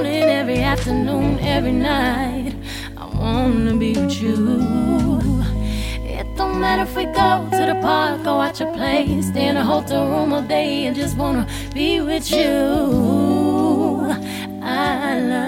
morning, every afternoon, every night. I wanna be with you. It don't matter if we go to the park or watch a play, stay in a hotel room all day and just wanna be with you. I love